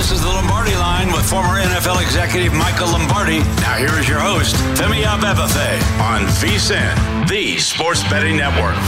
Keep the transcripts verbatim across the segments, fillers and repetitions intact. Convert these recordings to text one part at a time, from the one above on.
This is the Lombardi Line with former N F L executive Michael Lombardi. Now here is your host, Femi Abebefe, on VSiN, the Sports Betting Network.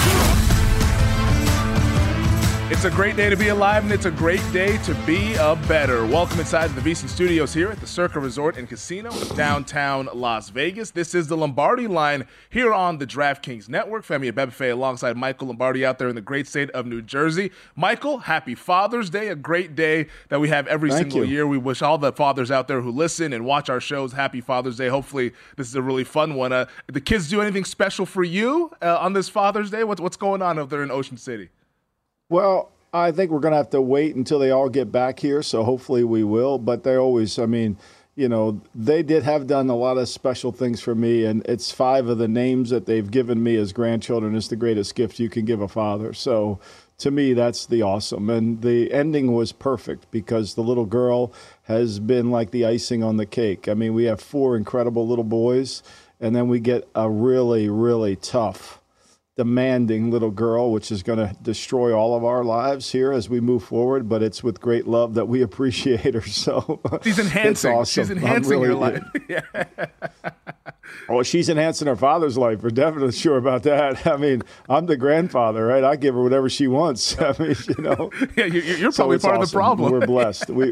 It's a great day to be alive, and it's a great day to be a better. Welcome inside the VSiN studios here at the Circa Resort and Casino in downtown Las Vegas. This is the Lombardi Line here on the DraftKings Network. Femi Abebefe alongside Michael Lombardi out there in the great state of New Jersey. Michael, happy Father's Day, a great day that we have every Thank single you. year. We wish all the fathers out there who listen and watch our shows happy Father's Day. Hopefully this is a really fun one. Uh, the kids do anything special for you uh, on this Father's Day? What's, what's going on over there in Ocean City? Well, I think we're going to have to wait until they all get back here, so hopefully we will. But they always, I mean, you know, they did have done a lot of special things for me, and it's five of the names that they've given me as grandchildren is the greatest gift you can give a father. So to me, that's the awesome. And the ending was perfect because the little girl has been like the icing on the cake. I mean, we have four incredible little boys, and then we get a really, really tough, demanding little girl, which is going to destroy all of our lives here as we move forward, but it's with great love that we appreciate her. So She's enhancing. Awesome. She's enhancing really, your life. yeah. Oh, she's enhancing her father's life. We're definitely sure about that. I mean, I'm the grandfather, right? I give her whatever she wants. I mean, you know. Yeah, you're, you're So probably it's part of the awesome. problem. We're blessed. We.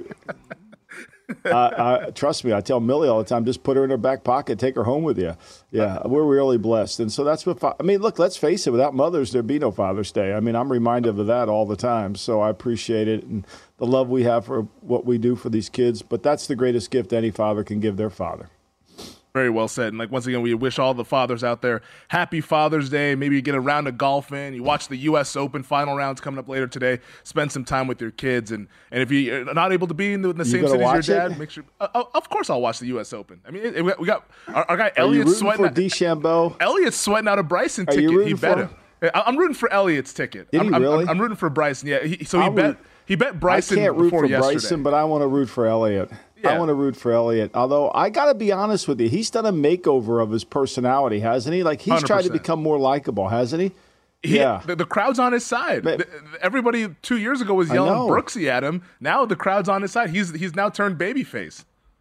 I, I, trust me, I tell Millie all the time, just put her in her back pocket, take her home with you. Yeah, we're really blessed. And so that's what, fa- I mean, look, let's face it, without mothers, there'd be no Father's Day. I mean, I'm reminded of that all the time. So I appreciate it and the love we have for what we do for these kids. But that's the greatest gift any father can give their father. Very well said. And like once again, we wish all the fathers out there happy Father's Day. Maybe you get a round of golf in. You watch the U S Open final rounds coming up later today. Spend some time with your kids. And, and if you're not able to be in the, in the same city as your dad, it? make sure. Uh, of course, I'll watch the U S Open. I mean, it, it, we got our, our guy Are you Elliott rooting sweating. for DeChambeau? Elliott's sweating out a Bryson Are you ticket. rooting He bet for him. I- I'm rooting for Elliott's ticket. Did I'm, he I'm- really? I'm, I'm rooting for Bryson. Yeah. He, so he I'll bet. root- He bet Bryson I can't root before for yesterday. Bryson, but I want to root for Elliott. Yeah. I want to root for Elliott. Although I got to be honest with you, he's done a makeover of his personality, hasn't he? Like he's one hundred percent. tried to become more likable, hasn't he? He, yeah. the, the crowd's on his side. But- The- everybody two years ago was I yelling know. Brooksy at him. Now the crowd's on his side. He's he's now turned babyface.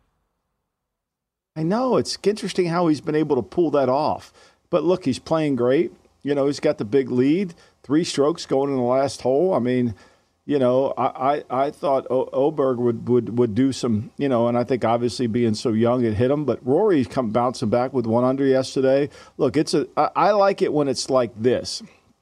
I know. It's interesting how he's been able to pull that off. But look, he's playing great. You know, he's got the big lead, three strokes going in the last hole. I mean, you know, I, I, I thought o- Oberg would, would, would do some, you know, and I think obviously being so young it hit him. But Rory's come bouncing back with one under yesterday. Look, it's a I, I like it when it's like this.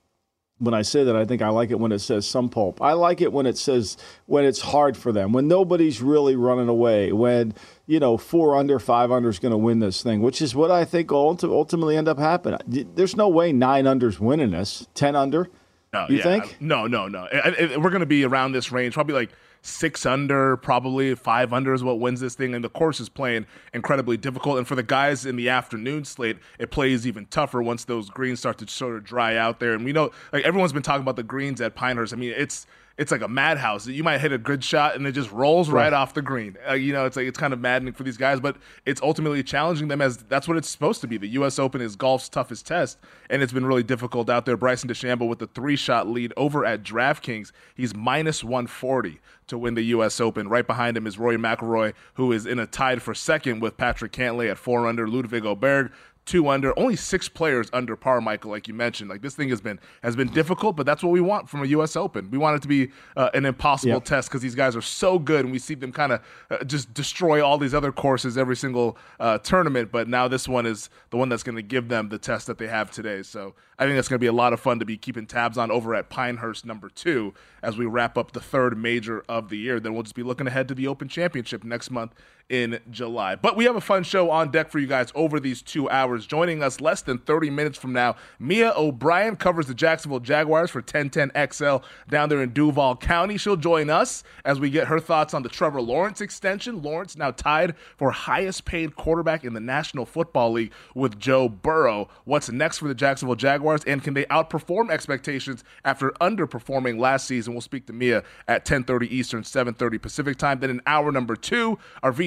When I say that, I think I like it when it says some pulp. I like it when it says when it's hard for them, when nobody's really running away, when, you know, four under, five under is going to win this thing, which is what I think will ulti- ultimately end up happening. There's no way nine under's winning this. Ten under, No, you yeah, think? No, no, no. I, I, we're going to be around this range, probably like six under, probably five under is what wins this thing. And the course is playing incredibly difficult. And for the guys in the afternoon slate, it plays even tougher once those greens start to sort of dry out there. And we know, like everyone's been talking about the greens at Pinehurst. I mean, it's it's like a madhouse. You might hit a good shot and it just rolls right, Right. off the green. Uh, you know, it's like it's kind of maddening for these guys, but it's ultimately challenging them as that's what it's supposed to be. The U S Open is golf's toughest test, and it's been really difficult out there. Bryson DeChambeau with the three-shot lead over at DraftKings. He's minus one forty to win the U S Open. Right behind him is Rory McIlroy, who is in a tied for second with Patrick Cantlay at four under. Ludwig Oberg, two under. Only six players under par, Michael, like you mentioned. Like this thing has been has been difficult, but that's what we want from a U S Open. We want it to be uh, an impossible Yep. test because these guys are so good, and we see them kind of uh, just destroy all these other courses every single uh, tournament. But now this one is the one that's going to give them the test that they have today. So I think that's going to be a lot of fun to be keeping tabs on over at Pinehurst number two as we wrap up the third major of the year. Then we'll just be looking ahead to the Open Championship next month in July. But we have a fun show on deck for you guys over these two hours. Joining us less than thirty minutes from now, Mia O'Brien covers the Jacksonville Jaguars for ten ten X L down there in Duval County. She'll join us as we get her thoughts on the Trevor Lawrence extension. Lawrence now tied for highest paid quarterback in the National Football League with Joe Burrow. What's next for the Jacksonville Jaguars, and can they outperform expectations after underperforming last season? We'll speak to Mia at ten thirty Eastern, seven thirty Pacific time. Then in hour number two, our VSiN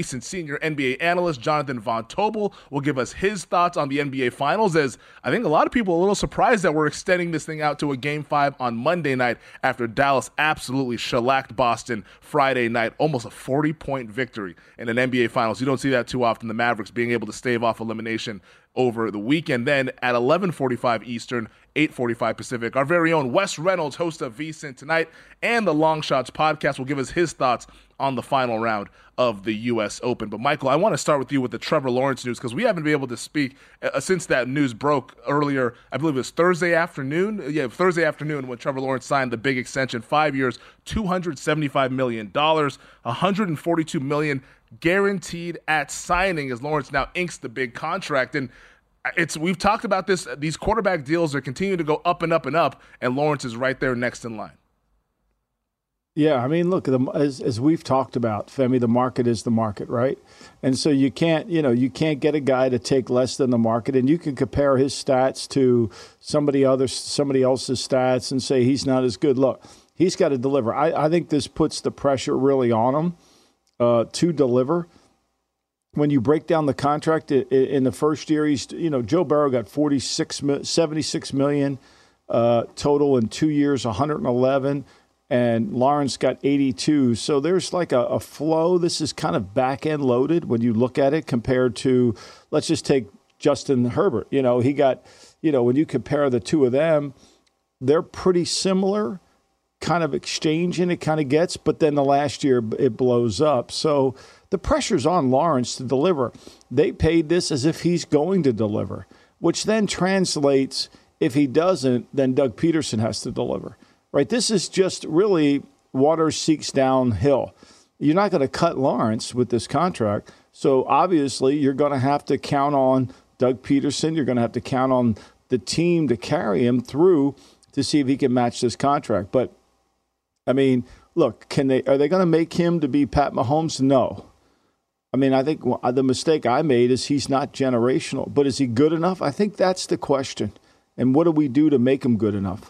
VSiN senior N B A analyst Jonathan Von Tobel will give us his thoughts on the N B A Finals, as I think a lot of people are a little surprised that we're extending this thing out to a Game five on Monday night after Dallas absolutely shellacked Boston Friday night, almost a forty-point victory in an N B A Finals. You don't see that too often, the Mavericks being able to stave off elimination over the weekend. Then at eleven forty-five Eastern, eight forty-five Pacific, our very own Wes Reynolds, host of VSiN Tonight and the Long Shots podcast, will give us his thoughts on the final round of the U S Open. But Michael, I want to start with you with the Trevor Lawrence news, because we haven't been able to speak uh, since that news broke earlier. I believe it was Thursday afternoon. Yeah, Thursday afternoon when Trevor Lawrence signed the big extension, five years, two hundred seventy-five million dollars, one hundred forty-two million dollars guaranteed at signing, as Lawrence now inks the big contract. And it's we've talked about this. These quarterback deals are continuing to go up and up and up, and Lawrence is right there next in line. Yeah, I mean, look, the, as as we've talked about, Femi, the market is the market, right? And so you can't, you know, you can't get a guy to take less than the market, and you can compare his stats to somebody other somebody else's stats and say he's not as good. Look, he's got to deliver. I, I think this puts the pressure really on him uh, to deliver. When you break down the contract in the first year, he's, you know, Joe Burrow got forty-six, seventy-six million uh, total in two years, one hundred eleven, and Lawrence got eighty-two. So there's like a, a flow. This is kind of back end loaded when you look at it compared to, let's just take Justin Herbert. You know, he got, you know, when you compare the two of them, they're pretty similar kind of exchange and it kind of gets, but then the last year it blows up. So the pressure's on Lawrence to deliver. They paid this as if he's going to deliver, which then translates, if he doesn't, then Doug Peterson has to deliver, right? This is just really water seeks downhill. You're not going to cut Lawrence with this contract. So obviously you're going to have to count on Doug Peterson. You're going to have to count on the team to carry him through to see if he can match this contract. But I mean, look, can they? Are they going to make him to be Pat Mahomes? No. I mean, I think the mistake I made is he's not generational. But is he good enough? I think that's the question. And what do we do to make him good enough?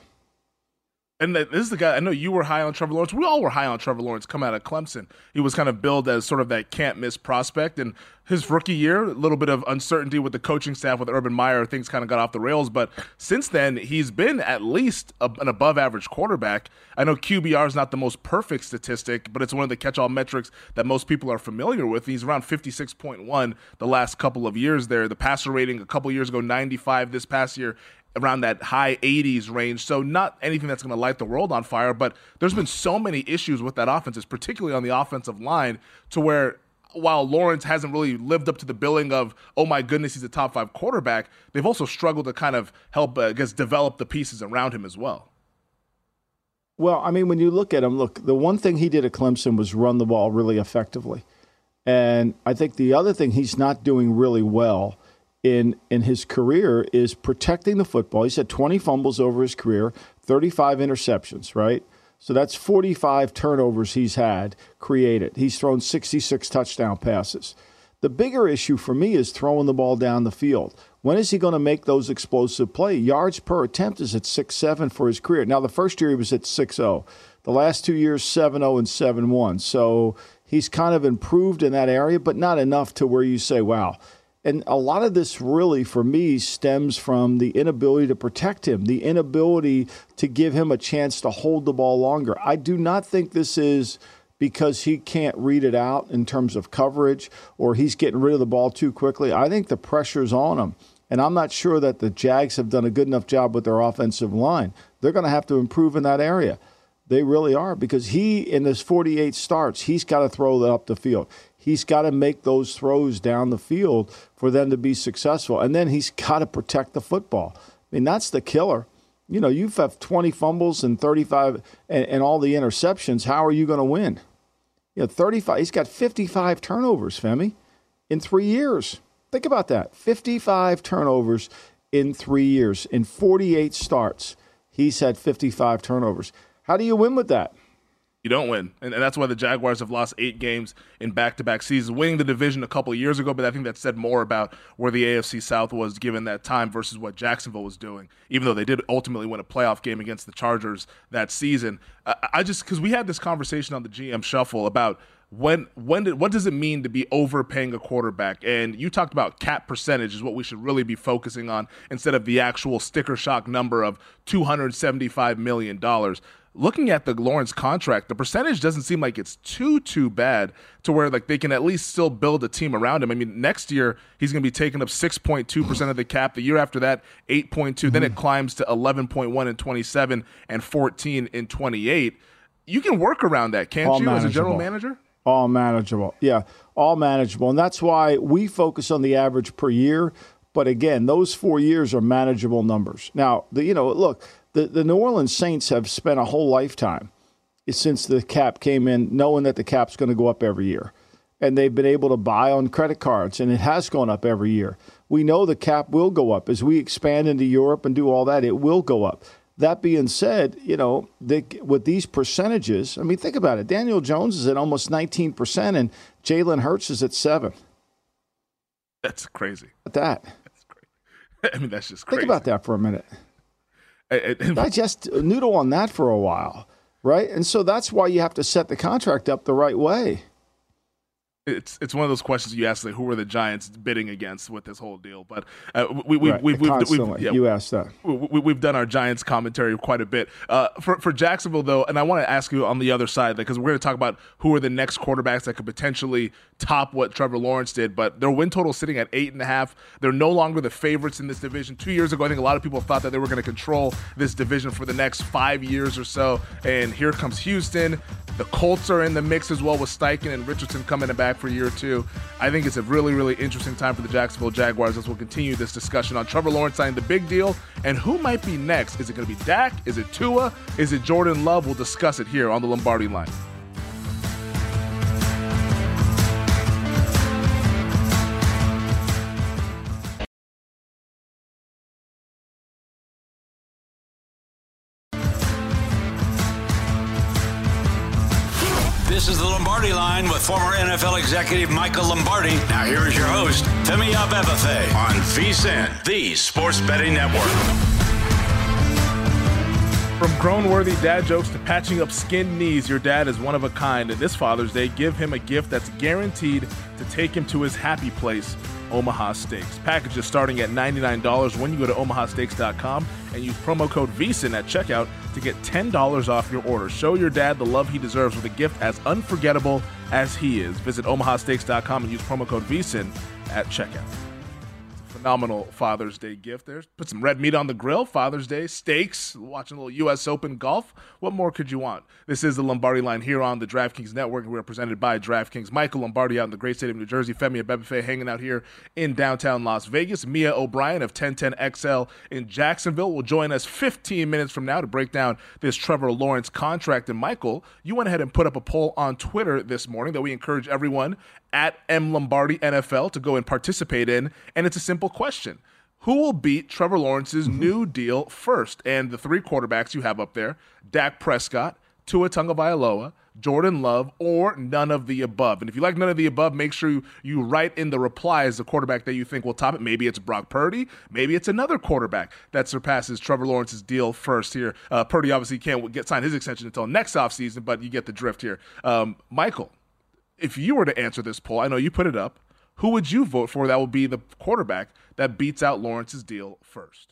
And this is the guy, I know you were high on Trevor Lawrence. We all were high on Trevor Lawrence coming out of Clemson. He was kind of billed as sort of that can't-miss prospect. And his rookie year, a little bit of uncertainty with the coaching staff with Urban Meyer, things kind of got off the rails. But since then, he's been at least a, an above-average quarterback. I know Q B R is not the most perfect statistic, but it's one of the catch-all metrics that most people are familiar with. He's around fifty-six point one the last couple of years there. The passer rating a couple years ago, ninety-five this past year, around that high eighties range. So not anything that's going to light the world on fire, but there's been so many issues with that offense, particularly on the offensive line, to where while Lawrence hasn't really lived up to the billing of, oh my goodness, he's a top five quarterback, they've also struggled to kind of help, uh, I guess, develop the pieces around him as well. Well, I mean, when you look at him, look, the one thing he did at Clemson was run the ball really effectively. And I think the other thing he's not doing really well in in his career is protecting the football. He's had twenty fumbles over his career, thirty-five interceptions, right? So that's forty-five turnovers he's had created. He's thrown sixty-six touchdown passes. The bigger issue for me is throwing the ball down the field. When is he going to make those explosive plays? Yards per attempt is at six seven for his career. Now, the first year he was at six oh. The last two years, seven oh and seven one. So he's kind of improved in that area, but not enough to where you say, wow. And a lot of this really, for me, stems from the inability to protect him, the inability to give him a chance to hold the ball longer. I do not think this is because he can't read it out in terms of coverage or he's getting rid of the ball too quickly. I think the pressure's on him. And I'm not sure that the Jags have done a good enough job with their offensive line. They're going to have to improve in that area. They really are, because he, in his forty-eight starts, he's got to throw that up the field. He's got to make those throws down the field for them to be successful. And then he's got to protect the football. I mean, that's the killer. You know, you have twenty fumbles and thirty-five and, and all the interceptions. How are you going to win? You know, thirty-five. He's got fifty-five turnovers, Femi, in three years. Think about that. fifty-five turnovers in three years. In forty-eight starts, he's had fifty-five turnovers. How do you win with that? You don't win. And, and that's why the Jaguars have lost eight games in back-to-back seasons, winning the division a couple of years ago, but I think that said more about where the A F C South was given that time versus what Jacksonville was doing, even though they did ultimately win a playoff game against the Chargers that season. I, I just – because we had this conversation on the G M Shuffle about when when did, what does it mean to be overpaying a quarterback? And you talked about cap percentage is what we should really be focusing on instead of the actual sticker shock number of two hundred seventy-five million dollars. Looking at the Lawrence contract, the percentage doesn't seem like it's too, too bad to where like they can at least still build a team around him. I mean, next year he's going to be taking up six point two percent of the cap. The year after that, eight point two. Mm-hmm. Then it climbs to eleven point one in twenty-seven and fourteen in twenty-eight. You can work around that, can't all you, manageable. As a general manager? All manageable. Yeah, all manageable. And that's why we focus on the average per year. But again, those four years are manageable numbers. Now, the, you know, look, the, the New Orleans Saints have spent a whole lifetime since the cap came in knowing that the cap's going to go up every year. And they've been able to buy on credit cards, and it has gone up every year. We know the cap will go up. As we expand into Europe and do all that, it will go up. That being said, you know, they, with these percentages, I mean, think about it. Daniel Jones is at almost nineteen percent, and Jalen Hurts is at seven. That's crazy. At that. That's crazy. I mean, that's just crazy. Think about that for a minute. I, I, I just noodle on that for a while, right? And so that's why you have to set the contract up the right way. It's it's one of those questions you ask, like, who are the Giants bidding against with this whole deal? But uh, we we right. we we've, we've, we've yeah, you asked that. We, we, we've done our Giants commentary quite a bit uh, for for Jacksonville though, and I want to ask you on the other side because we're going to talk about who are the next quarterbacks that could potentially top what Trevor Lawrence did. But their win total sitting at eight and a half. They're no longer the favorites in this division. Two years ago, I think a lot of people thought that they were going to control this division for the next five years or so. And here comes Houston. The Colts are in the mix as well with Steichen and Richardson coming back for year two. I think it's a really, really interesting time for the Jacksonville Jaguars as we'll continue this discussion on Trevor Lawrence signing the big deal and who might be next. Is it going to be Dak? Is it Tua? Is it Jordan Love? We'll discuss it here on the Lombardi Line. This is the Lombardi Line with former N F L executive Michael Lombardi. Now here is your host, Femi Abebefe, on VSiN, the Sports Betting Network. From grown-worthy dad jokes to patching up skinned knees, your dad is one of a kind. And this Father's Day, give him a gift that's guaranteed to take him to his happy place, Omaha Steaks. Packages starting at ninety-nine dollars when you go to omaha steaks dot com and use promo code VSiN at checkout to get ten dollars off your order. Show your dad the love he deserves with a gift as unforgettable as he is. Visit omaha steaks dot com and use promo code VSiN at checkout. Phenomenal Father's Day gift there. Put some red meat on the grill, Father's Day, steaks, watching a little U S Open golf. What more could you want? This is the Lombardi Line here on the DraftKings Network, and we're presented by DraftKings. Michael Lombardi out in the great state of New Jersey. Femi Abebefe hanging out here in downtown Las Vegas. Mia O'Brien of ten ten X L in Jacksonville will join us fifteen minutes from now to break down this Trevor Lawrence contract. And Michael, you went ahead and put up a poll on Twitter this morning that we encourage everyone at M Lombardi N F L to go and participate in, and it's a simple question. Who will beat Trevor Lawrence's mm-hmm. new deal first? And the three quarterbacks you have up there, Dak Prescott, Tua Tagovailoa, Jordan Love, or none of the above. And if you like none of the above, make sure you, you write in the replies the quarterback that you think will top it. Maybe it's Brock Purdy. Maybe it's another quarterback that surpasses Trevor Lawrence's deal first here. Uh, Purdy obviously can't get signed his extension until next offseason, but you get the drift here. Um, Michael, if you were to answer this poll, I know you put it up, who would you vote for that will be the quarterback that beats out Lawrence's deal first?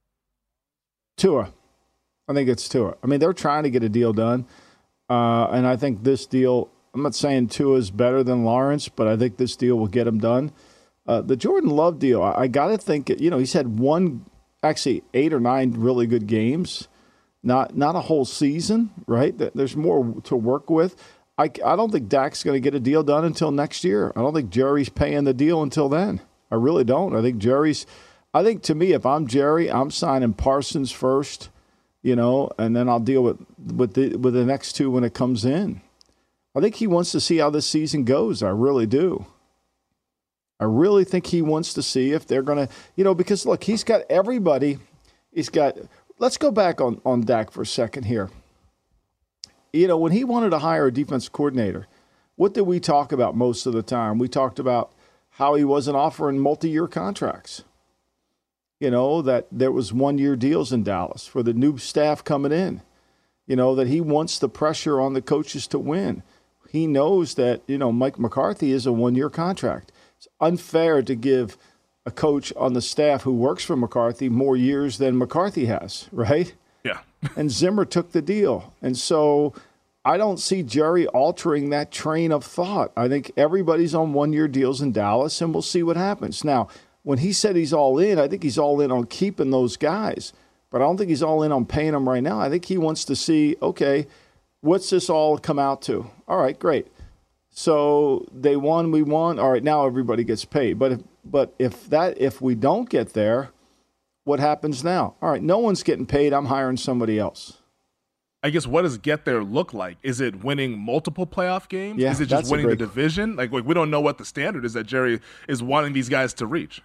Tua. I think it's Tua. I mean, they're trying to get a deal done, uh, and I think this deal, I'm not saying Tua is better than Lawrence, but I think this deal will get him done. Uh, the Jordan Love deal, I, I got to think, you know, he's had one, actually eight or nine really good games, not not a whole season, right? There's more to work with. I, I don't think Dak's going to get a deal done until next year. I don't think Jerry's paying the deal until then. I really don't. I think Jerry's – I think to me, if I'm Jerry, I'm signing Parsons first, you know, and then I'll deal with, with, the, with the next two when it comes in. I think he wants to see how this season goes. I really do. I really think he wants to see if they're going to – you know, because, look, he's got everybody – he's got – let's go back on, on Dak for a second here. you know, when he wanted to hire a defensive coordinator, what did we talk about most of the time? We talked about how he wasn't offering multi-year contracts. You know, that there was one-year deals in Dallas for the new staff coming in. You know, that he wants the pressure on the coaches to win. He knows that, you know, Mike McCarthy is a one-year contract. It's unfair to give a coach on the staff who works for McCarthy more years than McCarthy has, right? Yeah. And Zimmer took the deal. And so I don't see Jerry altering that train of thought. I think everybody's on one-year deals in Dallas, and we'll see what happens. Now, when he said he's all in, I think he's all in on keeping those guys. But I don't think he's all in on paying them right now. I think he wants to see, okay, what's this all come out to? All right, great. So they won, we won. All right, now everybody gets paid. But if, but if that if we don't get there, what happens now? All right, no one's getting paid. I'm hiring somebody else. I guess what does get there look like? Is it winning multiple playoff games? Yeah, is it just that's a winning the great- division? Like, like we don't know what the standard is that Jerry is wanting these guys to reach.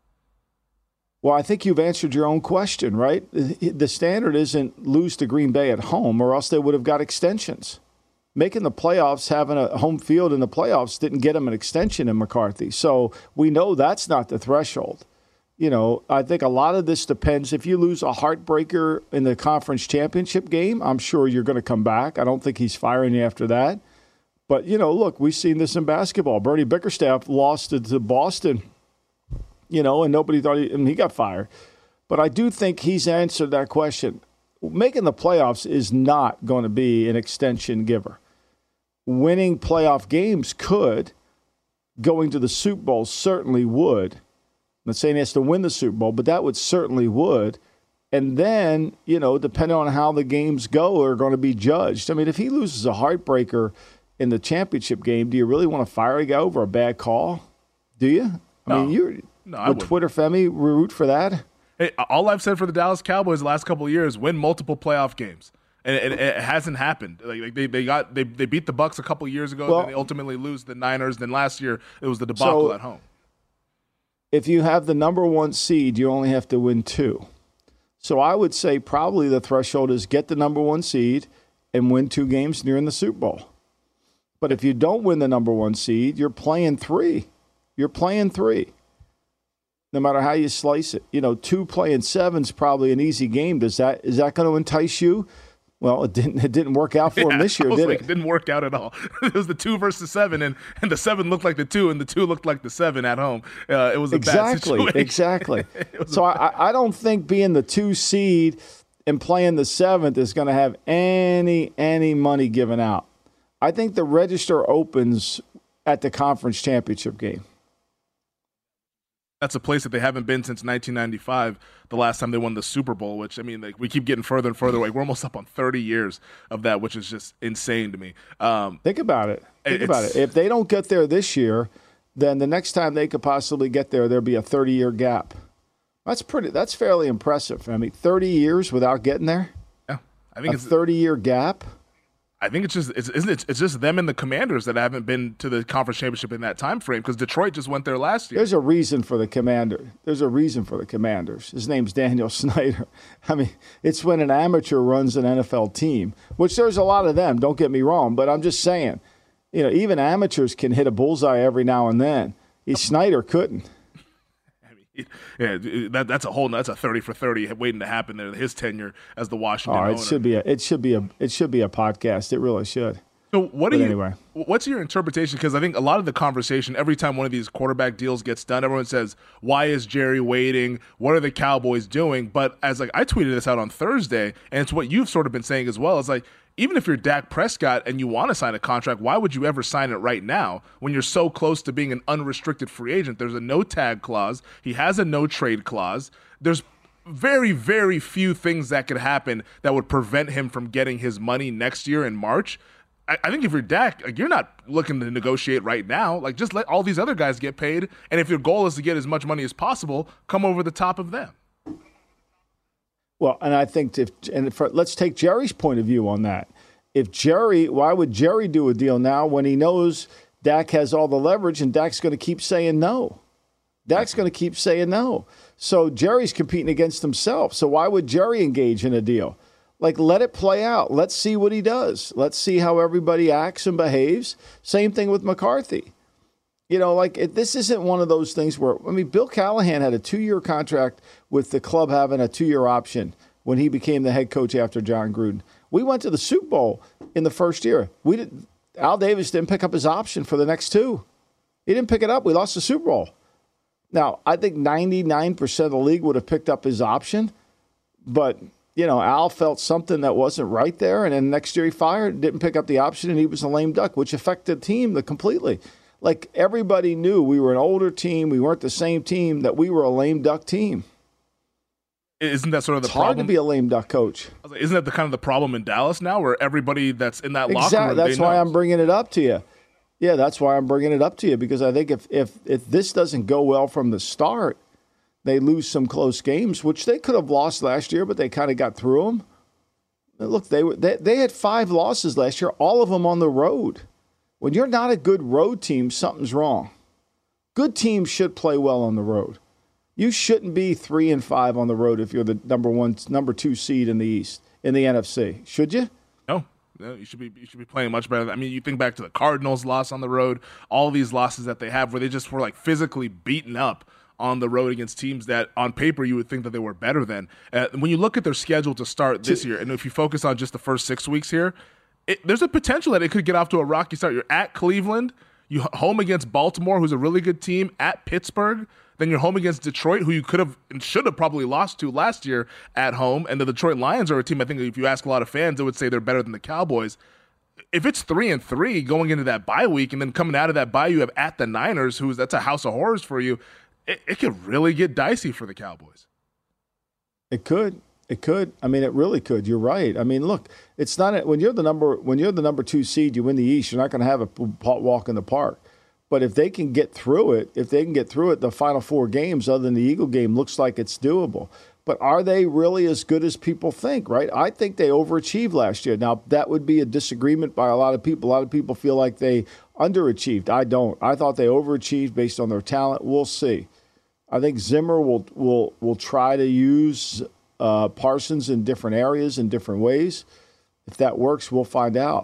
Well, I think you've answered your own question, right? The standard isn't lose to Green Bay at home, or else they would have got extensions. Making the playoffs, having a home field in the playoffs didn't get them an extension in McCarthy. So we know that's not the threshold. You know, I think a lot of this depends. If you lose a heartbreaker in the conference championship game, I'm sure you're going to come back. I don't think he's firing you after that. But, you know, look, we've seen this in basketball. Bernie Bickerstaff lost to, to Boston, you know, and nobody thought he, and he got fired. But I do think he's answered that question. Making the playoffs is not going to be an extension giver. Winning playoff games could. Going to the Super Bowl certainly would. I'm not saying he has to win the Super Bowl, but that would certainly would. And then, you know, depending on how the games go, are going to be judged. I mean, if he loses a heartbreaker in the championship game, do you really want to fire a guy over a bad call? Do you? I No. mean, you're No, I would wouldn't. Twitter Femi root for that? Hey, all I've said for the Dallas Cowboys the last couple of years, win multiple playoff games. And it, it hasn't happened. Like, like they, they got they, they beat the Bucks a couple of years ago, Well, and then they ultimately lose the Niners. Then last year it was the debacle So- at home. If you have the number one seed, you only have to win two. So I would say probably the threshold is get the number one seed and win two games and you're in the Super Bowl. But if you don't win the number one seed, you're playing three. You're playing three. No matter how you slice it. You know, two playing seven's probably an easy game. Does that is that going to entice you? Well, it didn't it didn't work out for him Yeah, this year, I was did like, it? It didn't work out at all. It was the two versus seven, and, and the seven looked like the two, and the two looked like the seven at home. Uh, it was a bad Exactly, situation. exactly. was So I, I don't think being the two seed and playing the seventh is going to have any any money given out. I think the register opens at the conference championship game. That's a place that they haven't been since nineteen ninety-five, the last time they won the Super Bowl, which, I mean, like, we keep getting further and further away. We're almost up on thirty years of that, which is just insane to me. Um, Think about it. Think It's- about it. If they don't get there this year, then the next time they could possibly get there, there'll be a thirty-year gap. That's pretty. That's fairly impressive. I mean, thirty years without getting there, yeah, I think a it's thirty-year gap. I think it's just it's isn't it, it's just them and the Commanders that haven't been to the conference championship in that time frame, because Detroit just went there last year. There's a reason for the commander. There's a reason for the Commanders. His name's Daniel Snyder. I mean, it's when an amateur runs an N F L team, which there's a lot of them. Don't get me wrong, but I'm just saying, you know, even amateurs can hit a bullseye every now and then. He, Snyder couldn't. Yeah, that that's a whole that's a thirty for thirty waiting to happen there. His tenure as the Washington Oh, it owner. should be a. It should be a. It should be a podcast. It really should. So what do But you? anyway. What's your interpretation? Because I think a lot of the conversation every time one of these quarterback deals gets done, everyone says, "Why is Jerry waiting? What are the Cowboys doing?" But as like I tweeted this out on Thursday, and it's what you've sort of been saying as well. It's like, even if you're Dak Prescott and you want to sign a contract, why would you ever sign it right now when you're so close to being an unrestricted free agent? There's a no tag clause. He has a no trade clause. There's very, very few things that could happen that would prevent him from getting his money next year in March. I, I think if you're Dak, like, you're not looking to negotiate right now. Like, just let all these other guys get paid. And if your goal is to get as much money as possible, come over the top of them. Well, and I think if and for, let's take Jerry's point of view on that. If Jerry, why would Jerry do a deal now when he knows Dak has all the leverage and Dak's going to keep saying no? Dak's going to keep saying no. So Jerry's competing against himself. So why would Jerry engage in a deal? Like, let it play out. Let's see what he does. Let's see how everybody acts and behaves. Same thing with McCarthy. You know, like, it, this isn't one of those things where, I mean, Bill Callahan had a two-year contract with the club having a two-year option when he became the head coach after John Gruden. We went to the Super Bowl in the first year. We did, Al Davis didn't pick up his option for the next two. He didn't pick it up. We lost the Super Bowl. Now, I think ninety-nine percent of the league would have picked up his option, but – you know, Al felt something that wasn't right there, and then next year he fired, didn't pick up the option, and he was a lame duck, which affected the team completely. Like, everybody knew we were an older team, we weren't the same team, that we were a lame duck team. Isn't that sort of the it's problem? It's hard to be a lame duck coach. Isn't that the kind of the problem in Dallas now, where everybody that's in that exactly. locker room, That's why knows. I'm bringing it up to you. Yeah, that's why I'm bringing it up to you, because I think if if if this doesn't go well from the start, they lose some close games, which they could have lost last year, but they kind of got through them. Look, they, were, they they had five losses last year, all of them on the road. When you're not a good road team, something's wrong. Good teams should play well on the road. You shouldn't be three and five on the road if you're the number one, number two seed in the East, in the N F C. Should you? No. No, you should be you should be playing much better. I mean, you think back to the Cardinals' loss on the road, all these losses that they have where they just were like physically beaten up on the road against teams that on paper you would think that they were better than. Uh, when you look at their schedule to start this year, and if you focus on just the first six weeks here, it, there's a potential that it could get off to a rocky start. You're at Cleveland, you home against Baltimore, who's a really good team, at Pittsburgh, then you're home against Detroit, who you could have and should have probably lost to last year at home, and the Detroit Lions are a team, I think if you ask a lot of fans, they would say they're better than the Cowboys. If it's three and three going into that bye week, and then coming out of that bye you have at the Niners, who's that's a house of horrors for you, It, it could really get dicey for the Cowboys. It could. It could. I mean, it really could. You're right. I mean, look, it's not a, when you're the number when you're the number two seed, you win the East. You're not going to have a walk in the park. But if they can get through it, if they can get through it, the final four games, other than the Eagle game, looks like it's doable. But are they really as good as people think? Right? I think they overachieved last year. Now that would be a disagreement by a lot of people. A lot of people feel like they underachieved. I don't. I thought they overachieved based on their talent. We'll see. I think Zimmer will will will try to use uh, Parsons in different areas in different ways. If that works, we'll find out.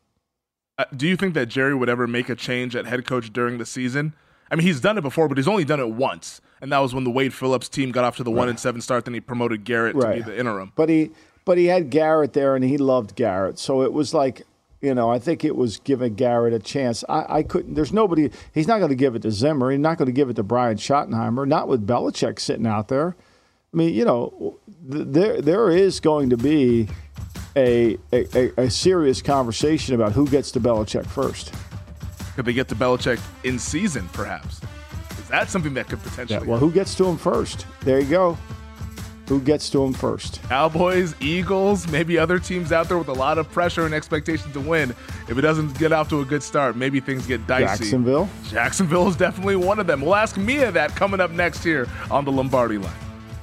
Uh, do you think that Jerry would ever make a change at head coach during the season? I mean, he's done it before, but he's only done it once, and that was when the Wade Phillips team got off to the right. one and seven start. Then he promoted Garrett right. to be the interim. But he but he had Garrett there, and he loved Garrett, so it was like. You know, I think it was giving Garrett a chance. I, I couldn't. There's nobody. He's not going to give it to Zimmer. He's not going to give it to Brian Schottenheimer. Not with Belichick sitting out there. I mean, you know, th- there there is going to be a, a a serious conversation about who gets to Belichick first. Could they get to Belichick in season, perhaps? Is that something that could potentially? Yeah, well, who gets to him first? There you go. Who gets to him first? Cowboys, Eagles, maybe other teams out there with a lot of pressure and expectation to win. If it doesn't get off to a good start, maybe things get dicey. Jacksonville? Jacksonville is definitely one of them. We'll ask Mia that coming up next here on the Lombardi Line.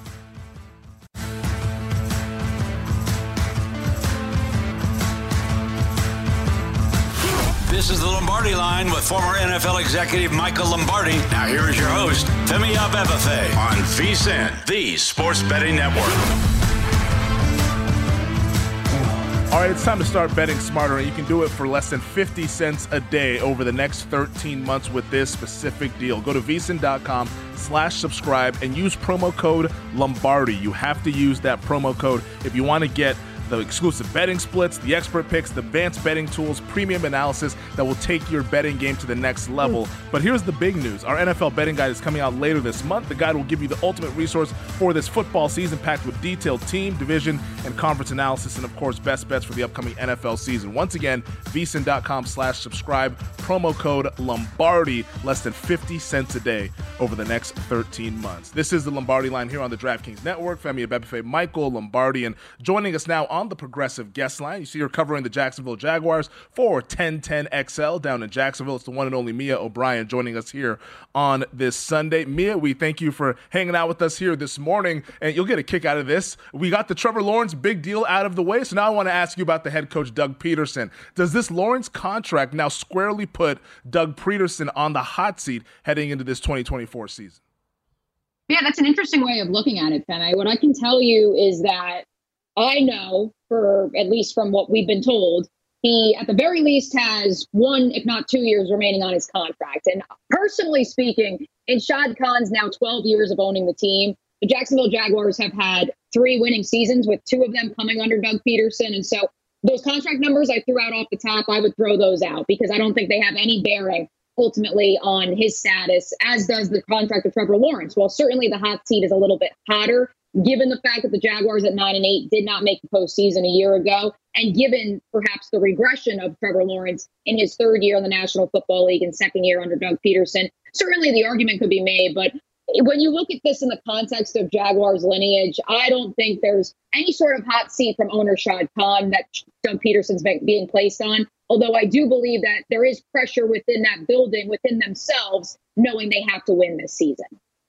This is the Lombardi Line with former N F L executive Michael Lombardi. Now here is your host, Femi Abebefe, on V S I N, the Sports Betting Network. All right, it's time to start betting smarter, and you can do it for less than fifty cents a day over the next thirteen months with this specific deal. Go to vsin.com slash subscribe and use promo code Lombardi. You have to use that promo code if you want to get the exclusive betting splits, the expert picks, the advanced betting tools, premium analysis that will take your betting game to the next level. But here's the big news. Our N F L betting guide is coming out later this month. The guide will give you the ultimate resource for this football season, packed with detailed team, division, and conference analysis, and of course, best bets for the upcoming N F L season. Once again, vsin.com slash subscribe, promo code Lombardi, less than fifty cents a day over the next thirteen months. This is the Lombardi Line here on the DraftKings Network. Femi Abebefe, Michael Lombardi, and joining us now on the Progressive Guest Line. You see her covering the Jacksonville Jaguars for ten ten X L down in Jacksonville. It's the one and only Mia O'Brien joining us here on this Sunday. Mia, we thank you for hanging out with us here this morning, and you'll get a kick out of this. We got the Trevor Lawrence big deal out of the way, so now I want to ask you about the head coach, Doug Peterson. Does this Lawrence contract now squarely put Doug Peterson on the hot seat heading into this twenty twenty-four season? Yeah, that's an interesting way of looking at it, Femi. What I can tell you is that I know for at least from what we've been told, he at the very least has one, if not two years remaining on his contract. And personally speaking, in Shad Khan's now twelve years of owning the team, the Jacksonville Jaguars have had three winning seasons, with two of them coming under Doug Peterson. And so those contract numbers I threw out off the top, I would throw those out because I don't think they have any bearing ultimately on his status, as does the contract of Trevor Lawrence. While certainly the hot seat is a little bit hotter, given the fact that the Jaguars at nine and eight did not make the postseason a year ago, and given perhaps the regression of Trevor Lawrence in his third year in the National Football League and second year under Doug Peterson, certainly the argument could be made. But when you look at this in the context of Jaguars lineage, I don't think there's any sort of hot seat from owner Shad Khan that Doug Peterson's being placed on. Although I do believe that there is pressure within that building, within themselves, knowing they have to win this season.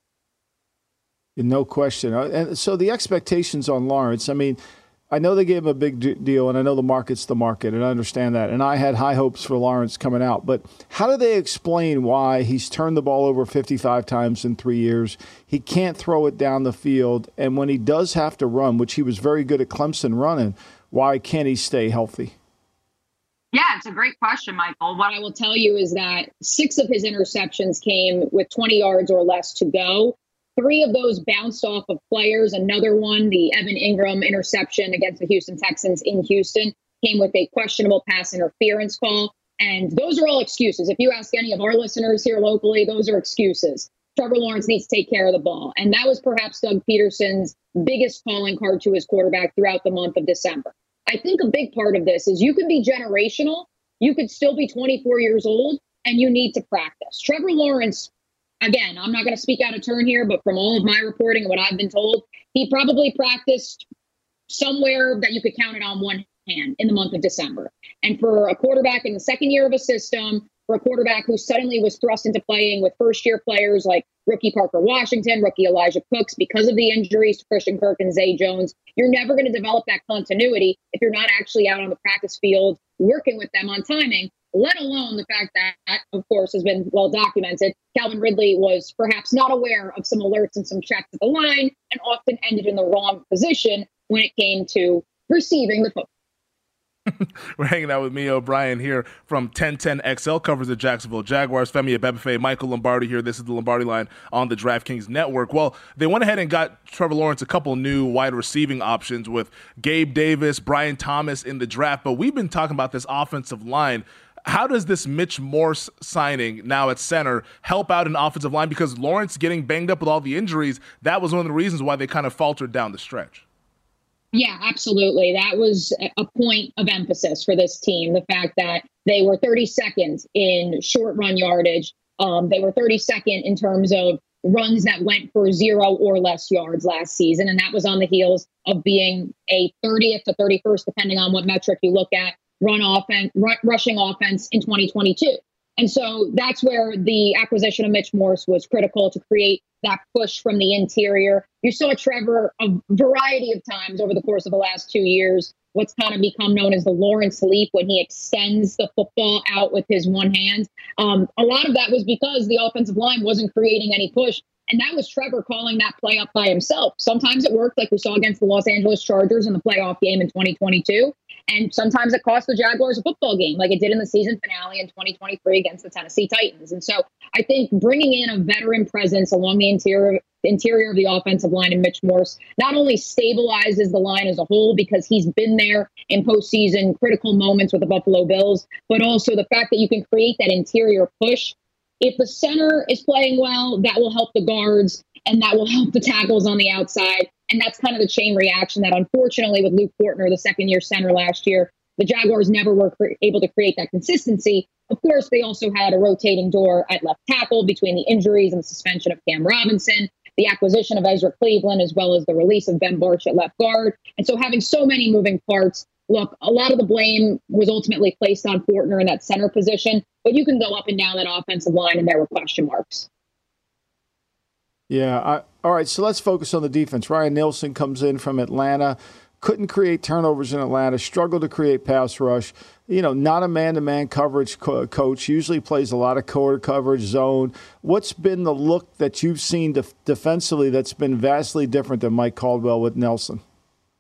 No question. And so the expectations on Lawrence, I mean, I know they gave him a big deal, and I know the market's the market, and I understand that. And I had high hopes for Lawrence coming out. But how do they explain why he's turned the ball over fifty-five times in three years? He can't throw it down the field. And when he does have to run, which he was very good at Clemson running, why can't he stay healthy? Yeah, it's a great question, Michael. What I will tell you is that six of his interceptions came with twenty yards or less to go. Three of those bounced off of players. Another one, the Evan Ingram interception against the Houston Texans in Houston, came with a questionable pass interference call. And those are all excuses. If you ask any of our listeners here locally, those are excuses. Trevor Lawrence needs to take care of the ball. And that was perhaps Doug Peterson's biggest calling card to his quarterback throughout the month of December. I think a big part of this is you can be generational. You could still be twenty-four years old, and you need to practice. Trevor Lawrence, again, I'm not going to speak out of turn here, but from all of my reporting and what I've been told, he probably practiced somewhere that you could count it on one hand in the month of December. And for a quarterback in the second year of a system, for a quarterback who suddenly was thrust into playing with first-year players like rookie Parker Washington, rookie Elijah Cooks, because of the injuries to Christian Kirk and Zay Jones, you're never going to develop that continuity if you're not actually out on the practice field working with them on timing, let alone the fact that, of course, has been well documented. Calvin Ridley was perhaps not aware of some alerts and some checks at the line and often ended in the wrong position when it came to receiving the football. We're hanging out with Mia O'Brien here from ten ten X L, covers the Jacksonville Jaguars. Femi Abebefe, Michael Lombardi here. This is the Lombardi Line on the DraftKings Network. Well, they went ahead and got Trevor Lawrence a couple new wide receiving options with Gabe Davis, Brian Thomas in the draft. But we've been talking about this offensive line. How does this Mitch Morse signing now at center help out an offensive line? Because Lawrence getting banged up with all the injuries, that was one of the reasons why they kind of faltered down the stretch. Yeah, absolutely. That was a point of emphasis for this team. The fact that they were thirty-second in short run yardage. Um, they were thirty-second in terms of runs that went for zero or less yards last season. And that was on the heels of being a thirtieth to thirty-first, depending on what metric you look at, run offense, r- rushing offense in twenty twenty-two. And so that's where the acquisition of Mitch Morse was critical to create that push from the interior. You saw Trevor a variety of times over the course of the last two years, what's kind of become known as the Lawrence leap, when he extends the football out with his one hand. Um, a lot of that was because the offensive line wasn't creating any push. And that was Trevor calling that play up by himself. Sometimes it worked, like we saw against the Los Angeles Chargers in the playoff game in twenty twenty-two. And sometimes it cost the Jaguars a football game, like it did in the season finale in twenty twenty-three against the Tennessee Titans. And so I think bringing in a veteran presence along the interior interior of the offensive line in Mitch Morse not only stabilizes the line as a whole because he's been there in postseason critical moments with the Buffalo Bills, but also the fact that you can create that interior push. If the center is playing well, that will help the guards and that will help the tackles on the outside. And that's kind of the chain reaction that, unfortunately, with Luke Fortner, the second-year center last year, the Jaguars never were cre- able to create that consistency. Of course, they also had a rotating door at left tackle between the injuries and the suspension of Cam Robinson, the acquisition of Ezra Cleveland, as well as the release of Ben Bartch at left guard. And so having so many moving parts, look, a lot of the blame was ultimately placed on Fortner in that center position, but you can go up and down that offensive line and there were question marks. Yeah. I, all right. So let's focus on the defense. Ryan Nielsen comes in from Atlanta, couldn't create turnovers in Atlanta, struggled to create pass rush. You know, not a man-to-man coverage co- coach, usually plays a lot of quarter coverage, zone. What's been the look that you've seen def- defensively that's been vastly different than Mike Caldwell with Nelson?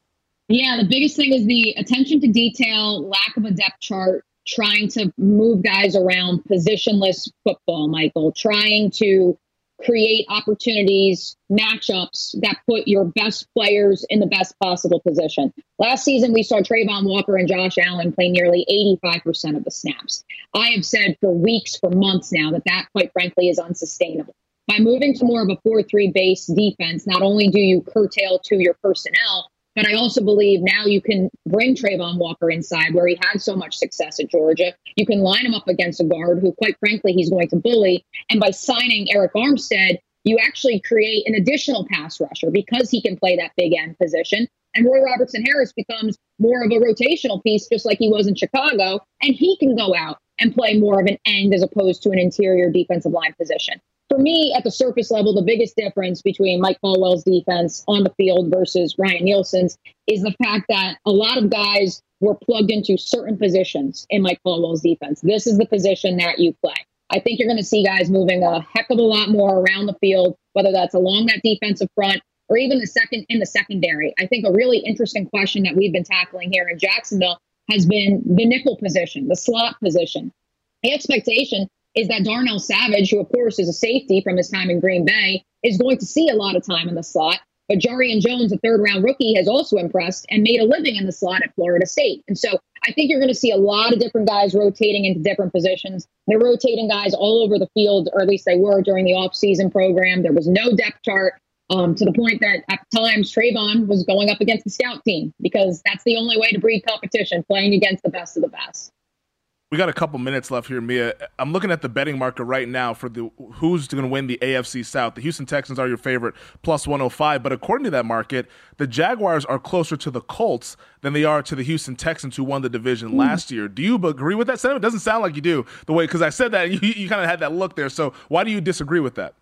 Yeah, the biggest thing is the attention to detail, lack of a depth chart, trying to move guys around, positionless football, Michael, trying to create opportunities, matchups that put your best players in the best possible position. Last season, we saw Trayvon Walker and Josh Allen play nearly eighty-five percent of the snaps. I have said for weeks, for months now, that that, quite frankly, is unsustainable. By moving to more of a four three base defense, not only do you curtail to your personnel, but I also believe now you can bring Trayvon Walker inside where he had so much success at Georgia. You can line him up against a guard who, quite frankly, he's going to bully. And by signing Eric Armstead, you actually create an additional pass rusher because he can play that big end position. And Roy Robertson Harris becomes more of a rotational piece, just like he was in Chicago. And he can go out and play more of an end as opposed to an interior defensive line position. For me, at the surface level, the biggest difference between Mike Caldwell's defense on the field versus Ryan Nielsen's is the fact that a lot of guys were plugged into certain positions in Mike Caldwell's defense. This is the position that you play. I think you're going to see guys moving a heck of a lot more around the field, whether that's along that defensive front or even the second in the secondary. I think a really interesting question that we've been tackling here in Jacksonville has been the nickel position, the slot position. The expectation is that Darnell Savage, who of course is a safety from his time in Green Bay, is going to see a lot of time in the slot. But Jarian Jones, a third-round rookie, has also impressed and made a living in the slot at Florida State. And so I think you're going to see a lot of different guys rotating into different positions. They're rotating guys all over the field, or at least they were during the offseason program. There was no depth chart um, to the point that at times Trayvon was going up against the scout team because that's the only way to breed competition, playing against the best of the best. We got a couple minutes left here, Mia. I'm looking at the betting market right now for the who's going to win the A F C South. The Houston Texans are your favorite, plus one oh five. But according to that market, the Jaguars are closer to the Colts than they are to the Houston Texans, who won the division mm. last year. Do you agree with that sentiment? It doesn't sound like you do, the way, because I said that, and you, you kind of had that look there. So why do you disagree with that?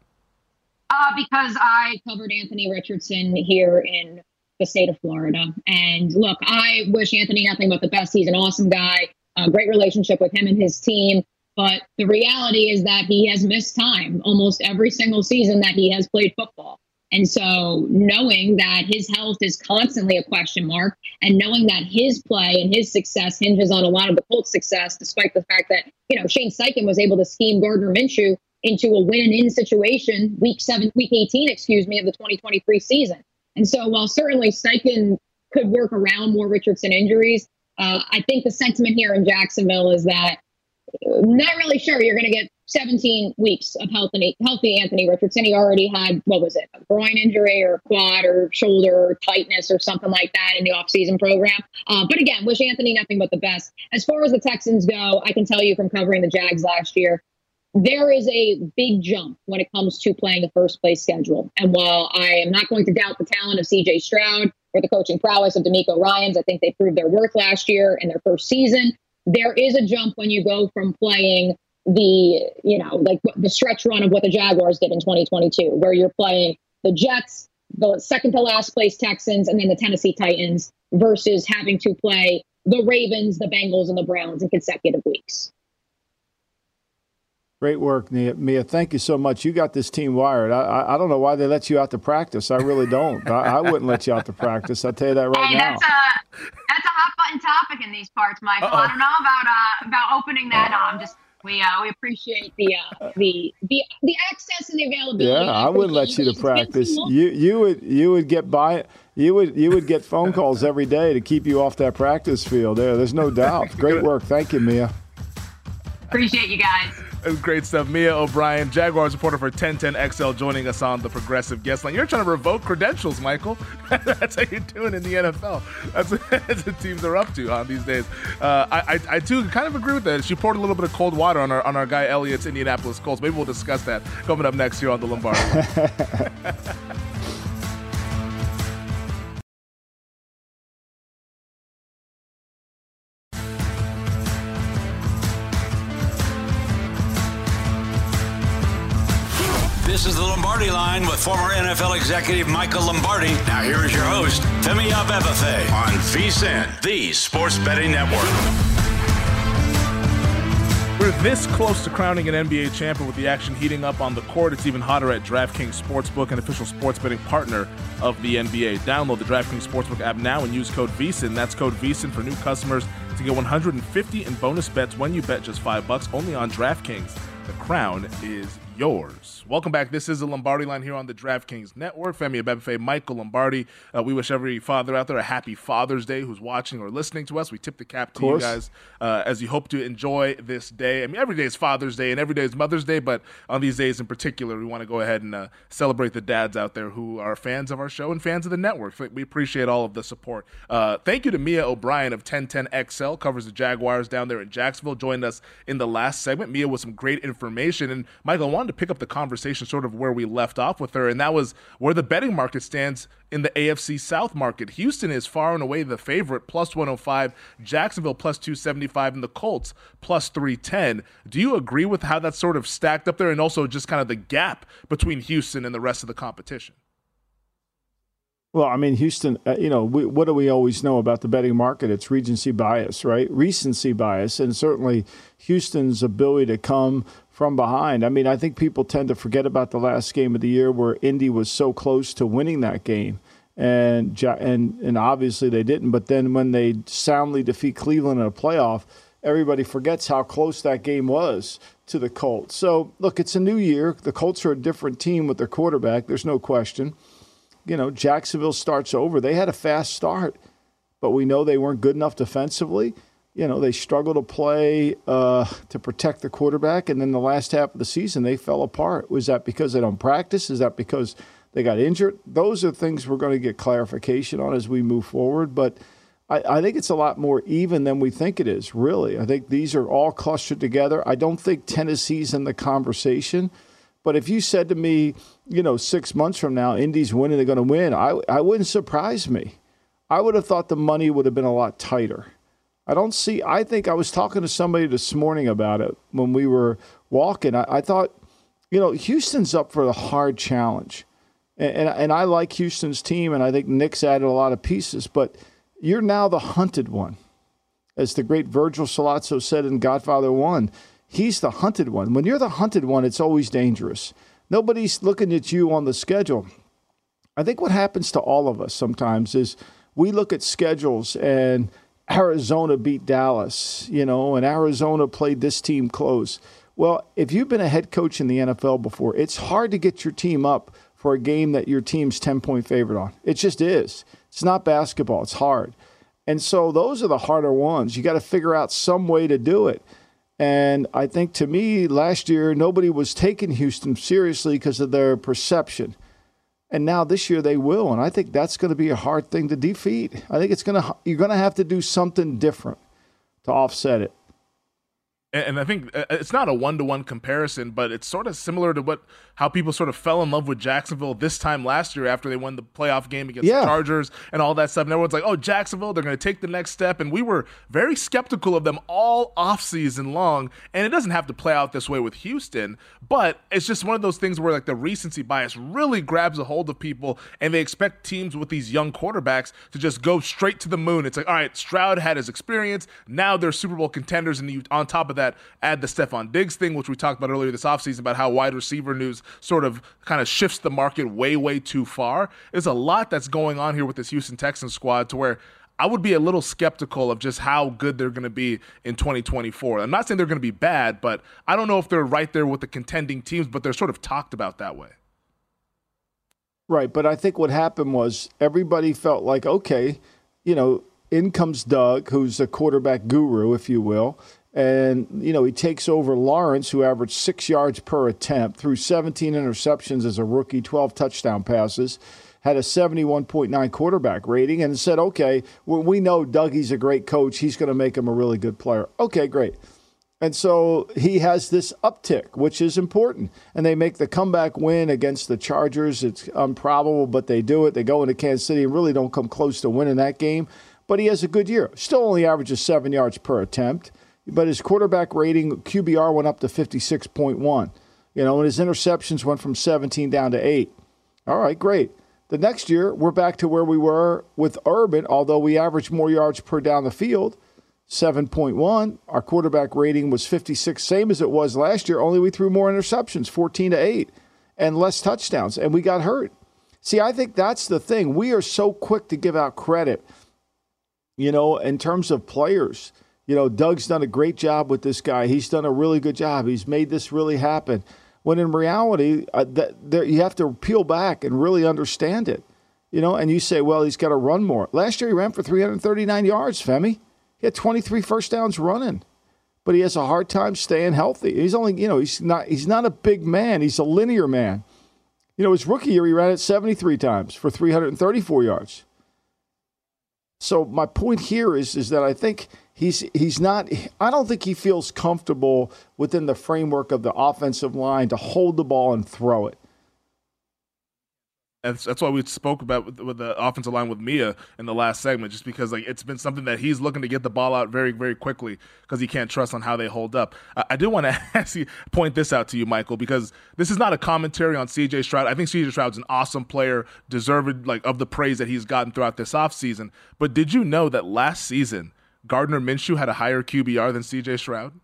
Uh, because I covered Anthony Richardson here in the state of Florida. And look, I wish Anthony nothing but the best. He's an awesome guy. A great relationship with him and his team. But the reality is that he has missed time almost every single season that he has played football. And so knowing that his health is constantly a question mark, and knowing that his play and his success hinges on a lot of the Colts' success, despite the fact that, you know, Shane Steichen was able to scheme Gardner Minshew into a win-and-in situation week seven, week eighteen, excuse me, of the twenty twenty-three season. And so while certainly Steichen could work around more Richardson injuries, Uh, I think the sentiment here in Jacksonville is that I'm not really sure you're going to get seventeen weeks of healthy, healthy Anthony Richardson. He already had, what was it, a groin injury or quad or shoulder tightness or something like that in the offseason program. Uh, but again, wish Anthony nothing but the best. As far as the Texans go, I can tell you from covering the Jags last year, there is a big jump when it comes to playing a first place schedule. And while I am not going to doubt the talent of C J Stroud or the coaching prowess of DeMeco Ryans, I think they proved their worth last year in their first season. There is a jump when you go from playing the, you know, like the stretch run of what the Jaguars did in twenty twenty-two, where you're playing the Jets, the second to last place Texans, and then the Tennessee Titans, versus having to play the Ravens, the Bengals, and the Browns in consecutive weeks. Great work, Mia. Thank you so much. You got this team wired. I, I, I don't know why they let you out to practice. I really don't. I, I wouldn't let you out to practice. I'll tell you that right hey, now. That's a, that's a hot button topic in these parts, Michael. Uh-oh. I don't know about uh, about opening that. No, I'm just we uh, we appreciate the uh, the the the access and the availability. Yeah, I, I wouldn't let you to practice. You you would you would get by. You would you would get phone calls every day to keep you off that practice field. There, there's no doubt. Great work. Thank you, Mia. Appreciate you guys. Great stuff. Mia O'Brien, Jaguars reporter for ten ten X L, joining us on the Progressive Guest Line. You're trying to revoke credentials, Michael. That's how you're doing in the N F L. That's what teams are up to on these days. Uh, I, I, I, too, kind of agree with that. She poured a little bit of cold water on our on our guy Elliott's Indianapolis Colts. Maybe we'll discuss that coming up next here on the Lombardi. This is the Lombardi Line with former N F L executive Michael Lombardi. Now here is your host, Femi Abebefe, on V S I N, the Sports Betting Network. We're this close to crowning an N B A champion with the action heating up on the court. It's even hotter at DraftKings Sportsbook, an official sports betting partner of the N B A. Download the DraftKings Sportsbook app now and use code VEASAN. That's code VEASAN for new customers to get one hundred fifty in bonus bets when you bet just five bucks only on DraftKings. The crown is yours. Welcome back. This is the Lombardi Line here on the DraftKings Network. Femi Abebefe, Michael Lombardi. Uh, we wish every father out there a happy Father's Day who's watching or listening to us. We tip the cap to you guys uh, as you hope to enjoy this day. I mean, every day is Father's Day and every day is Mother's Day, but on these days in particular, we want to go ahead and uh, celebrate the dads out there who are fans of our show and fans of the network. We appreciate all of the support. Uh, thank you to Mia O'Brien of ten ten X L, covers the Jaguars down there in Jacksonville, joined us in the last segment. Mia with some great information. And Michael, I wanted to pick up the conversation sort of where we left off with her, and that was where the betting market stands in the A F C South market. Houston is far and away the favorite, plus one oh five, Jacksonville plus two seventy-five, and the Colts plus three ten. Do you agree with how that's sort of stacked up there, and also just kind of the gap between Houston and the rest of the competition? Well, I mean, Houston, uh, you know, we, what do we always know about the betting market? It's recency bias, right? Recency bias, and certainly Houston's ability to come from behind. I mean, I think people tend to forget about the last game of the year where Indy was so close to winning that game, and and and obviously they didn't. But then when they soundly defeat Cleveland in a playoff, everybody forgets how close that game was to the Colts. So, look, it's a new year. The Colts are a different team with their quarterback. There's no question. You know, Jacksonville starts over. They had a fast start, but we know they weren't good enough defensively. You know, they struggled to play uh, to protect the quarterback, and then the last half of the season, they fell apart. Was that because they don't practice? Is that because they got injured? Those are things we're going to get clarification on as we move forward, but I, I think it's a lot more even than we think it is, really. I think these are all clustered together. I don't think Tennessee's in the conversation, but if you said to me, you know, six months from now, Indy's winning, they're going to win, I, I wouldn't surprise me. I would have thought the money would have been a lot tighter. I don't see – I think I was talking to somebody this morning about it when we were walking. I, I thought, you know, Houston's up for a hard challenge. And, and, and I like Houston's team, and I think Nick's added a lot of pieces. But you're now the hunted one. As the great Virgil Sollozzo said in Godfather one, he's the hunted one. When you're the hunted one, it's always dangerous. Nobody's looking at you on the schedule. I think what happens to all of us sometimes is we look at schedules and – Arizona beat Dallas, you know, and Arizona played this team close. Well, if you've been a head coach in the N F L before, it's hard to get your team up for a game that your team's ten-point favorite on. It just is. It's not basketball. It's hard. And so those are the harder ones. You got to figure out some way to do it. And I think, to me, last year, nobody was taking Houston seriously because of their perception. And now this year they will, and I think that's going to be a hard thing to defeat. I think it's going to you're going to have to do something different to offset it. And I think it's not a one-to-one comparison, but it's sort of similar to what how people sort of fell in love with Jacksonville this time last year after they won the playoff game against yeah. the Chargers and all that stuff. And everyone's like, oh, Jacksonville, they're going to take the next step. And we were very skeptical of them all offseason long. And it doesn't have to play out this way with Houston, but it's just one of those things where like the recency bias really grabs a hold of people, and they expect teams with these young quarterbacks to just go straight to the moon. It's like, all right, Stroud had his experience. Now they're Super Bowl contenders, and you, on top of that, add the Stephon Diggs thing, which we talked about earlier this offseason about how wide receiver news sort of kind of shifts the market way, way too far. There's a lot that's going on here with this Houston Texans squad to where I would be a little skeptical of just how good they're going to be in twenty twenty-four. I'm not saying they're going to be bad, but I don't know if they're right there with the contending teams, but they're sort of talked about that way. Right, but I think what happened was everybody felt like, okay, you know, in comes Doug, who's a quarterback guru, if you will. And, you know, he takes over Lawrence, who averaged six yards per attempt, threw seventeen interceptions as a rookie, twelve touchdown passes, had a seventy-one point nine quarterback rating, and said, okay, well, we know Dougie's a great coach. He's going to make him a really good player. Okay, great. And so he has this uptick, which is important. And they make the comeback win against the Chargers. It's improbable, but they do it. They go into Kansas City and really don't come close to winning that game. But he has a good year. Still only averages seven yards per attempt. But his quarterback rating, Q B R, went up to fifty-six point one. You know, and his interceptions went from seventeen down to eight. All right, great. The next year, we're back to where we were with Urban, although we averaged more yards per down the field. seven point one. Our quarterback rating was fifty-six, same as it was last year, only we threw more interceptions, fourteen to eight, and less touchdowns, and we got hurt. See, I think that's the thing. We are so quick to give out credit, you know, in terms of players. You know, Doug's done a great job with this guy. He's done a really good job. He's made this really happen. When in reality, uh, that, there, you have to peel back and really understand it. You know, and you say, well, he's got to run more. Last year he ran for three hundred thirty-nine yards, Femi. He had twenty-three first downs running. But he has a hard time staying healthy. He's only, you know, he's not he's not a big man. He's a linear man. You know, his rookie year he ran it seventy-three times for three hundred thirty-four yards. So my point here is, is that I think he's he's not I don't think he feels comfortable within the framework of the offensive line to hold the ball and throw it. That's, that's why we spoke about with, with the offensive line with Mia in the last segment, just because like it's been something that he's looking to get the ball out very, very quickly because he can't trust on how they hold up. I, I do want to actually point this out to you, Michael, because this is not a commentary on C J Stroud. I think C J Stroud's an awesome player, deserved like of the praise that he's gotten throughout this offseason. But did you know that last season Gardner Minshew had a higher Q B R than C J Stroud?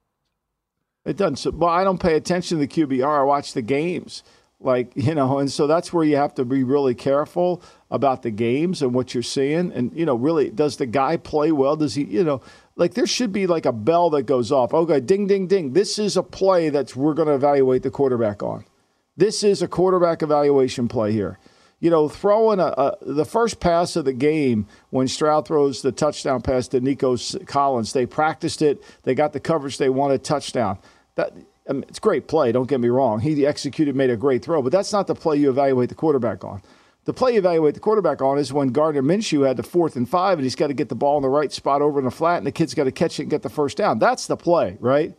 It doesn't. Well, I don't pay attention to the Q B R. I watch the games. Like, you know, and so that's where you have to be really careful about the games and what you're seeing. And, you know, really, does the guy play well? Does he, you know, like there should be like a bell that goes off. Okay, ding, ding, ding. This is a play that we're going to evaluate the quarterback on. This is a quarterback evaluation play here. You know, throwing a, a the first pass of the game when Stroud throws the touchdown pass to Nico Collins, they practiced it. They got the coverage they wanted, touchdown. That I mean, it's a great play, don't get me wrong. He executed, made a great throw, but that's not the play you evaluate the quarterback on. The play you evaluate the quarterback on is when Gardner Minshew had the fourth and five, and he's got to get the ball in the right spot over in the flat, and the kid's got to catch it and get the first down. That's the play, right?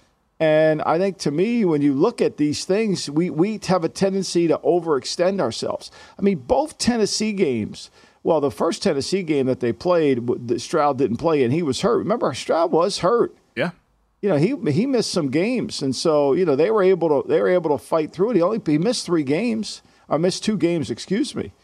And I think to me, when you look at these things, we, we have a tendency to overextend ourselves. I mean, both Tennessee games, well, the first Tennessee game that they played, Stroud didn't play, and he was hurt. Remember, Stroud was hurt. Yeah. You know, he he missed some games, and so you know they were able to they were able to fight through it. He only he missed three games, or missed two games, excuse me.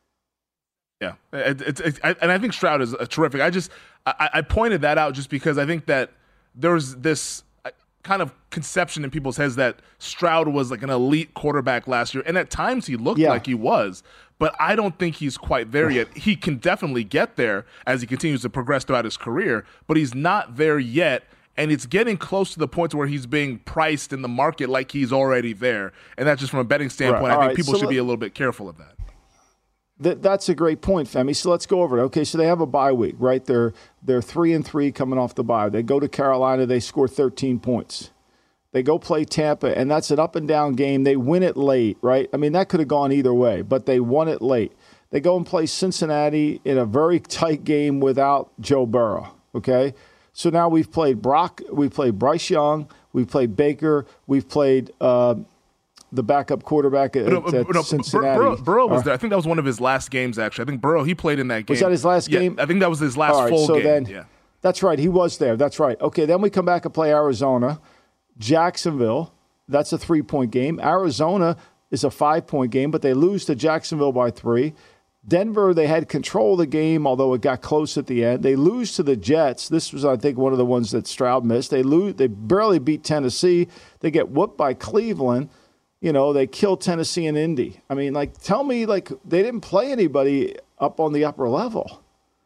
Yeah, it, it, it, I, and I think Stroud is a terrific. I just I, I pointed that out just because I think that there's this kind of conception in people's heads that Stroud was like an elite quarterback last year, and at times he looked yeah. like he was. But I don't think he's quite there yet. He can definitely get there as he continues to progress throughout his career, but he's not there yet. And it's getting close to the point where he's being priced in the market like he's already there. And that's just from a betting standpoint. Right. I think right. people so should let, be a little bit careful of that. Th- that's a great point, Femi. So let's go over it. Okay, so they have a bye week, right? They're they're three and three coming off the bye. They go to Carolina. They score thirteen points. They go play Tampa, and that's an up and down game. They win it late, right? I mean, that could have gone either way, but they won it late. They go and play Cincinnati in a very tight game without Joe Burrow, okay? So now we've played Brock, we've played Bryce Young, we've played Baker, we've played uh, the backup quarterback at, no, at no, Cincinnati. Burrow, Burrow was uh, there. I think that was one of his last games, actually. I think Burrow, he played in that game. Was that his last yeah, game? I think that was his last All right, full so game. Then, yeah. That's right. He was there. That's right. Okay, then we come back and play Arizona, Jacksonville. That's a three-point game. Arizona is a five-point game, but they lose to Jacksonville by three. Denver, they had control of the game, although it got close at the end. They lose to the Jets. This was, I think, one of the ones that Stroud missed. They lose. They barely beat Tennessee. They get whooped by Cleveland. You know, they kill Tennessee and Indy. I mean, like, tell me, like, they didn't play anybody up on the upper level.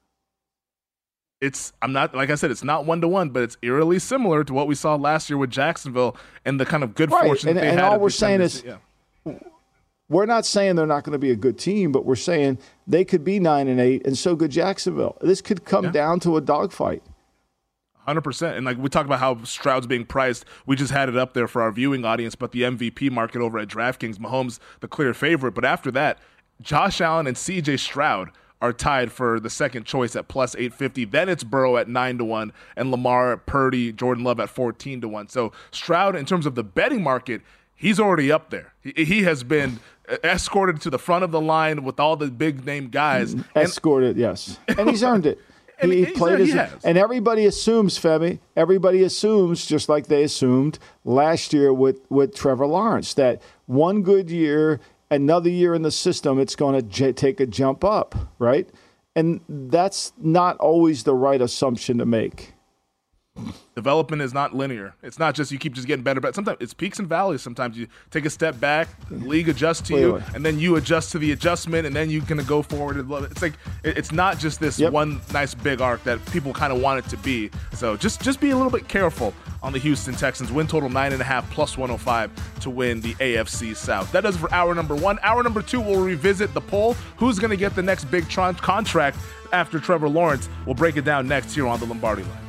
It's, I'm not, like I said, it's not one-to-one, but it's eerily similar to what we saw last year with Jacksonville and the kind of good right. fortune and, that they and had. And all we're saying is, yeah. we're not saying they're not going to be a good team, but we're saying they could be nine and eight, and so could Jacksonville. This could come yeah. down to a dogfight. one hundred percent. And like we talk about how Stroud's being priced, we just had it up there for our viewing audience, but the M V P market over at DraftKings, Mahomes the clear favorite. But after that, Josh Allen and C J Stroud are tied for the second choice at plus eight fifty. Then it's Burrow at nine to one, and Lamar, Purdy, Jordan Love at fourteen to one. So Stroud, in terms of the betting market, he's already up there. He, he has been escorted to the front of the line with all the big name guys. Escorted, and, yes. And he's earned it. and he, he played his, he and everybody assumes, Femi, everybody assumes, just like they assumed last year with, with Trevor Lawrence, that one good year, another year in the system, it's going to j- take a jump up, right? And that's not always the right assumption to make. Development is not linear. It's not just you keep just getting better, but sometimes it's peaks and valleys. Sometimes you take a step back, the league adjusts to wait, you, wait. and then you adjust to the adjustment, and then you can go forward. It's like it's not just this yep. one nice big arc that people kind of want it to be. So just just be a little bit careful on the Houston Texans. Win total nine and a half plus one oh five to win the A F C South. That does it for hour number one. Hour number two, we'll revisit the poll. Who's going to get the next big tron- contract after Trevor Lawrence? We'll break it down next here on the Lombardi Line.